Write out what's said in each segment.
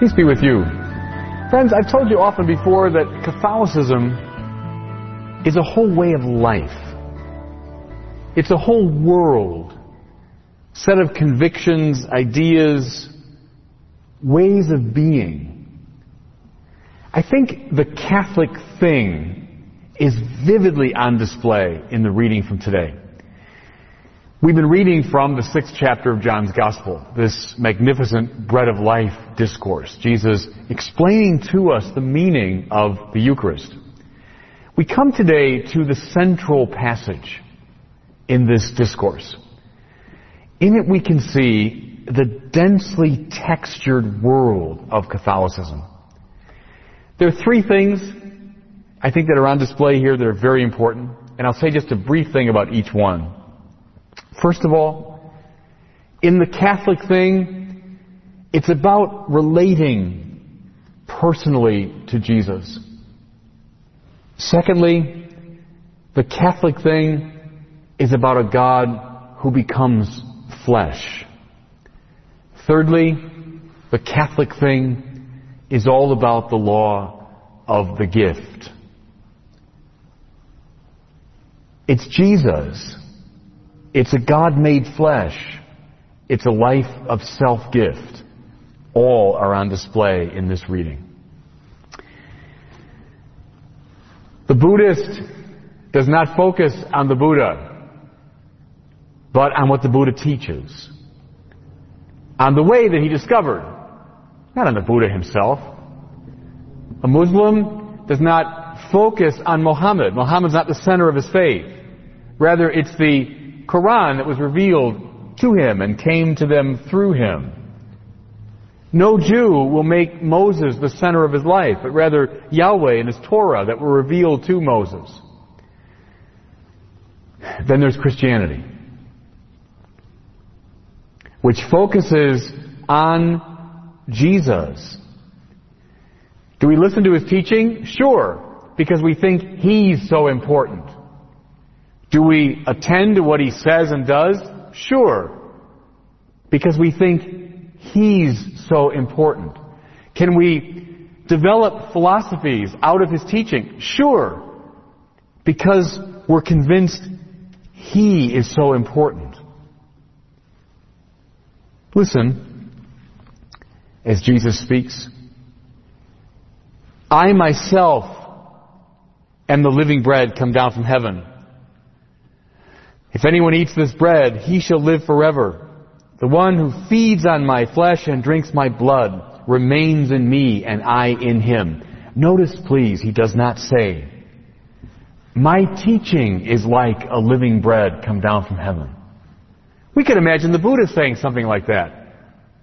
Peace be with you. Friends, I've told you often before that Catholicism is a whole way of life. It's a whole world, set of convictions, ideas, ways of being. I think the Catholic thing is vividly on display in the reading from today. We've been reading from the 6th chapter of John's Gospel, this magnificent bread of life discourse, Jesus explaining to us the meaning of the Eucharist. We come today to the central passage in this discourse. In it we can see the densely textured world of Catholicism. There are three things, I think, that are on display here that are very important, and I'll say just a brief thing about each one. First of all, in the Catholic thing, it's about relating personally to Jesus. Secondly, the Catholic thing is about a God who becomes flesh. Thirdly, the Catholic thing is all about the law of the gift. It's Jesus. It's a God made flesh. It's a life of self-gift. All are on display in this reading. The Buddhist does not focus on the Buddha, but on what the Buddha teaches. On the way that he discovered, not on the Buddha himself. A Muslim does not focus on Muhammad. Muhammad's not the center of his faith. Rather, it's the Quran that was revealed to him and came to them through him. No Jew will make Moses the center of his life, but rather Yahweh and his Torah that were revealed to Moses. Then there's Christianity, which focuses on Jesus. Do we listen to his teaching? Sure, because we think he's so important. Do we attend to what he says and does? Sure, because we think he's so important. Can we develop philosophies out of his teaching? Sure, because we're convinced he is so important. Listen as Jesus speaks. I myself am the living bread come down from heaven. If anyone eats this bread, he shall live forever. The one who feeds on my flesh and drinks my blood remains in me and I in him. Notice, please, he does not say, my teaching is like a living bread come down from heaven. We could imagine the Buddha saying something like that.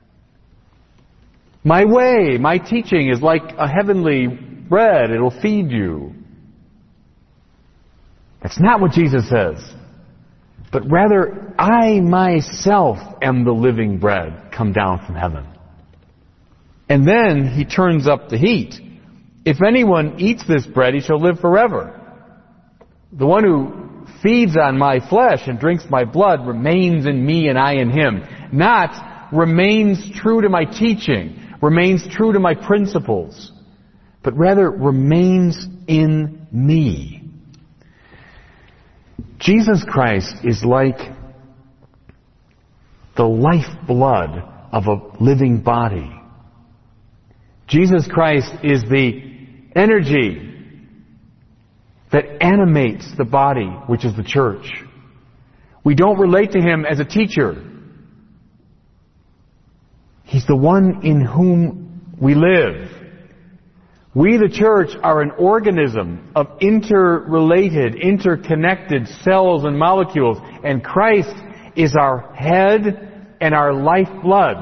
My way, my teaching is like a heavenly bread. It'll feed you. That's not what Jesus says. But rather, I myself am the living bread come down from heaven. And then he turns up the heat. If anyone eats this bread, he shall live forever. The one who feeds on my flesh and drinks my blood remains in me and I in him. Not remains true to my teaching, remains true to my principles, but rather remains in me. Jesus Christ is like the lifeblood of a living body. Jesus Christ is the energy that animates the body, which is the church. We don't relate to him as a teacher. He's the one in whom we live. We, the church, are an organism of interrelated, interconnected cells and molecules, and Christ is our head and our lifeblood.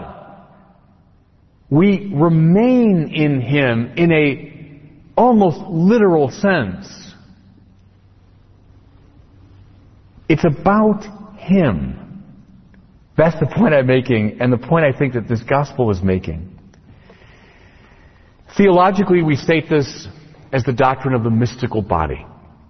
We remain in him in a almost literal sense. It's about him. That's the point I'm making, and the point I think that this gospel is making. Theologically, we state this as the doctrine of the mystical body.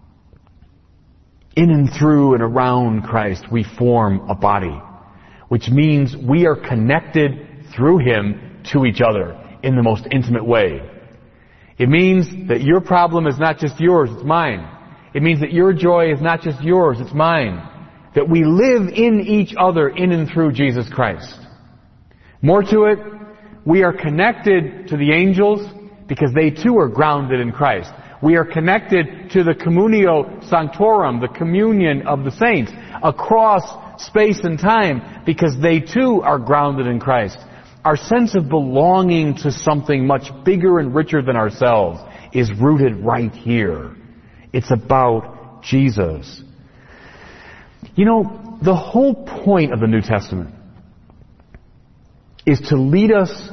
In and through and around Christ, we form a body, which means we are connected through him to each other. in the most intimate way. It means that your problem is not just yours, it's mine. It means that your joy is not just yours, it's mine. That we live in each other in and through Jesus Christ. More to it, we are connected to the angels because they too are grounded in Christ. We are connected to the communio sanctorum, the communion of the saints, across space and time because they too are grounded in Christ. Our sense of belonging to something much bigger and richer than ourselves is rooted right here. It's about Jesus. You know, the whole point of the New Testament is to lead us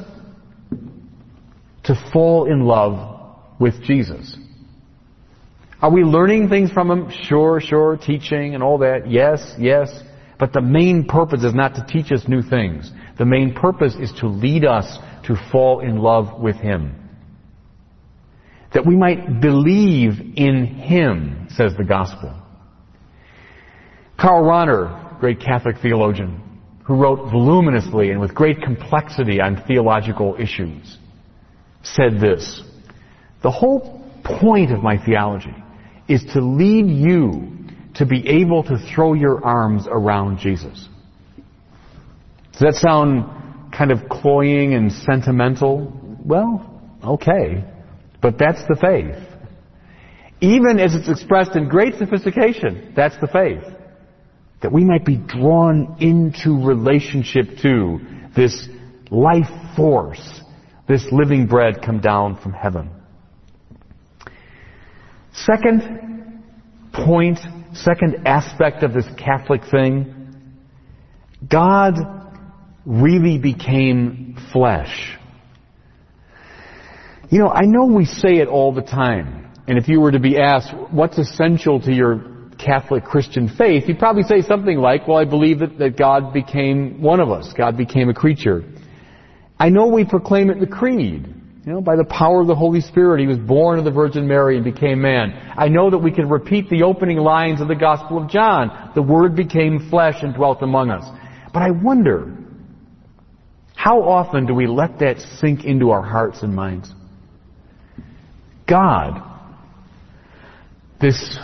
to fall in love with Jesus. Are we learning things from Him? Sure, teaching and all that. Yes. But the main purpose is not to teach us new things. The main purpose is to lead us to fall in love with Him. That we might believe in Him, says the Gospel. Karl Rahner, great Catholic theologian, who wrote voluminously and with great complexity on theological issues, said this: the whole point of my theology is to lead you to be able to throw your arms around Jesus. Does that sound kind of cloying and sentimental? Well, okay. But that's the faith. Even as it's expressed in great sophistication, that's the faith. That we might be drawn into relationship to this life force, this living bread come down from heaven. Second point, second aspect of this Catholic thing, God really became flesh. You know, I know we say it all the time, and if you were to be asked what's essential to your Catholic Christian faith, you'd probably say something like, well, I believe that God became one of us. God became a creature. I know we proclaim it in the Creed. You know, by the power of the Holy Spirit, He was born of the Virgin Mary and became man. I know that we can repeat the opening lines of the Gospel of John. The Word became flesh and dwelt among us. But I wonder, how often do we let that sink into our hearts and minds? God, this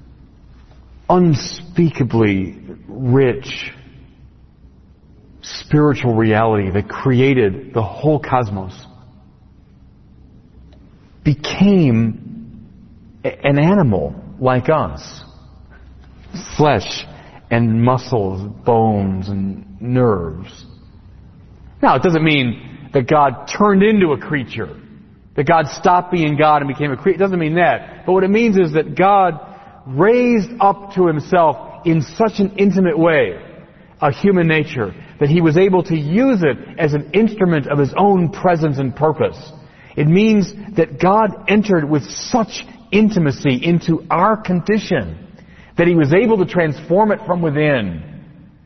unspeakably rich spiritual reality that created the whole cosmos, became an animal like us. Flesh and muscles, bones and nerves. Now, it doesn't mean that God turned into a creature, that God stopped being God and became a creature. It doesn't mean that. But what it means is that God raised up to Himself in such an intimate way a human nature that He was able to use it as an instrument of His own presence and purpose. It means that God entered with such intimacy into our condition that He was able to transform it from within,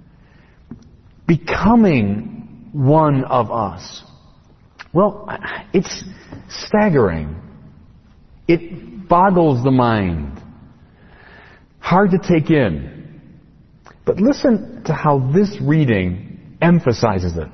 becoming one of us. Well, it's staggering. It boggles the mind. Hard to take in. But listen to how this reading emphasizes it.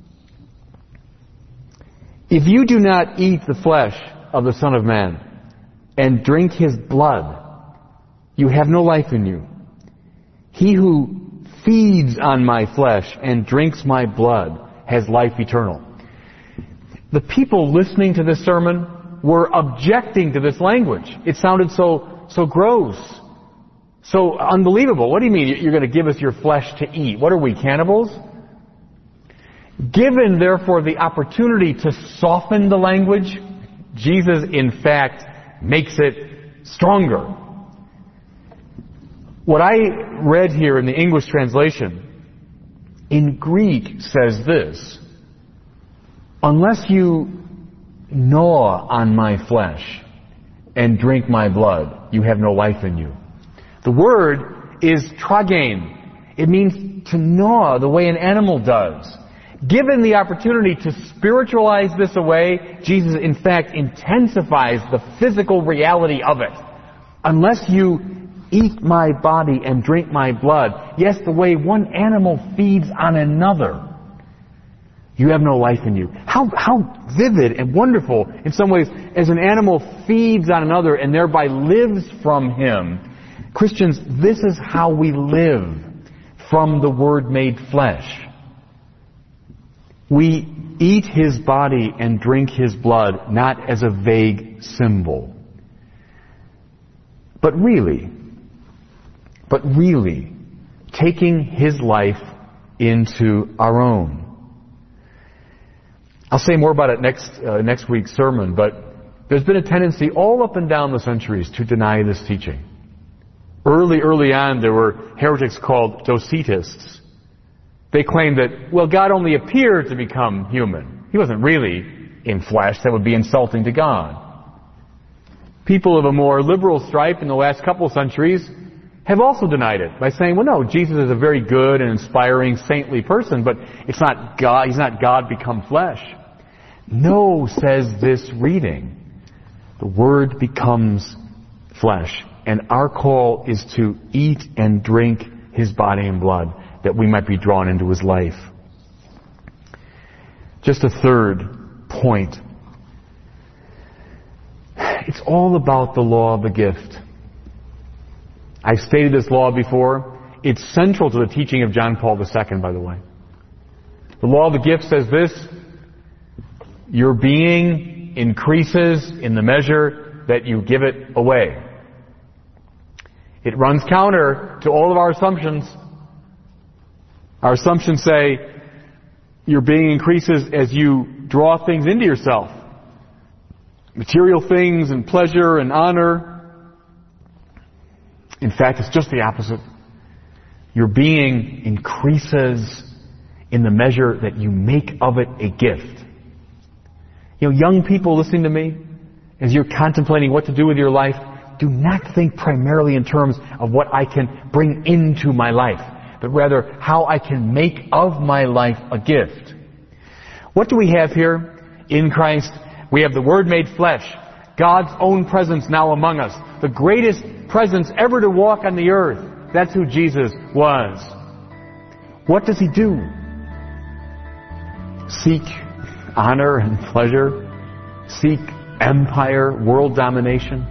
If you do not eat the flesh of the Son of Man and drink His blood, you have no life in you. He who feeds on my flesh and drinks my blood has life eternal. The people listening to this sermon were objecting to this language. It sounded so gross, so unbelievable. What do you mean you're going to give us your flesh to eat? What are we, cannibals? Given, therefore, the opportunity to soften the language, Jesus, in fact, makes it stronger. What I read here in the English translation, in Greek, says this: unless you gnaw on my flesh and drink my blood, you have no life in you. The word is tragain. It means to gnaw the way an animal does. Given the opportunity to spiritualize this away, Jesus in fact intensifies the physical reality of it. Unless you eat my body and drink my blood, yes, the way one animal feeds on another, You have no life in you. How vivid and wonderful, in some ways, as an animal feeds on another and thereby lives from him. Christians, this is how we live from the Word made flesh. We eat his body and drink his blood, not as a vague symbol. But really, taking his life into our own. I'll say more about it next week's sermon, but there's been a tendency all up and down the centuries to deny this teaching. Early on, there were heretics called Docetists. They claimed that, well, God only appeared to become human. He wasn't really in flesh. That would be insulting to God. People of a more liberal stripe in the last couple of centuries have also denied it by saying, well, no, Jesus is a very good and inspiring, saintly person, but it's not God. He's not God become flesh. No, says this reading. The Word becomes flesh. And our call is to eat and drink his body and blood, that we might be drawn into his life. Just a third point. It's all about the law of the gift. I've stated this law before. It's central to the teaching of John Paul II, by the way. The law of the gift says this: your being increases in the measure that you give it away. It runs counter to all of our assumptions. Our assumptions say your being increases as you draw things into yourself. Material things and pleasure and honor. In fact, it's just the opposite. Your being increases in the measure that you make of it a gift. You know, young people listening to me, as you're contemplating what to do with your life, do not think primarily in terms of what I can bring into my life, but rather how I can make of my life a gift. What do we have here in Christ? We have the Word made flesh, God's own presence now among us, the greatest presence ever to walk on the earth. That's who Jesus was. What does he do? Seek honor and pleasure? Seek empire, world domination?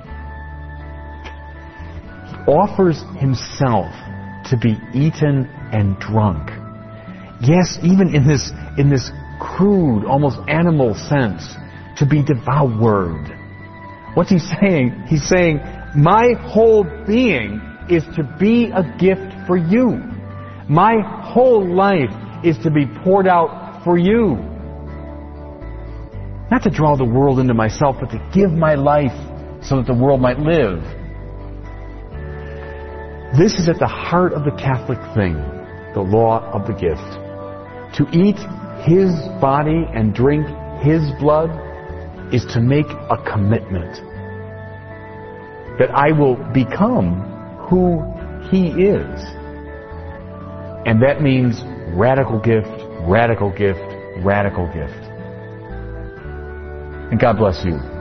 Offers himself to be eaten and drunk. Yes, even in this crude, almost animal sense, to be devoured. What's he saying? He's saying, my whole being is to be a gift for you. My whole life is to be poured out for you. Not to draw the world into myself, but to give my life so that the world might live. This is at the heart of the Catholic thing, the law of the gift. To eat his body and drink his blood is to make a commitment that I will become who he is. And that means radical gift, radical gift, radical gift. And God bless you.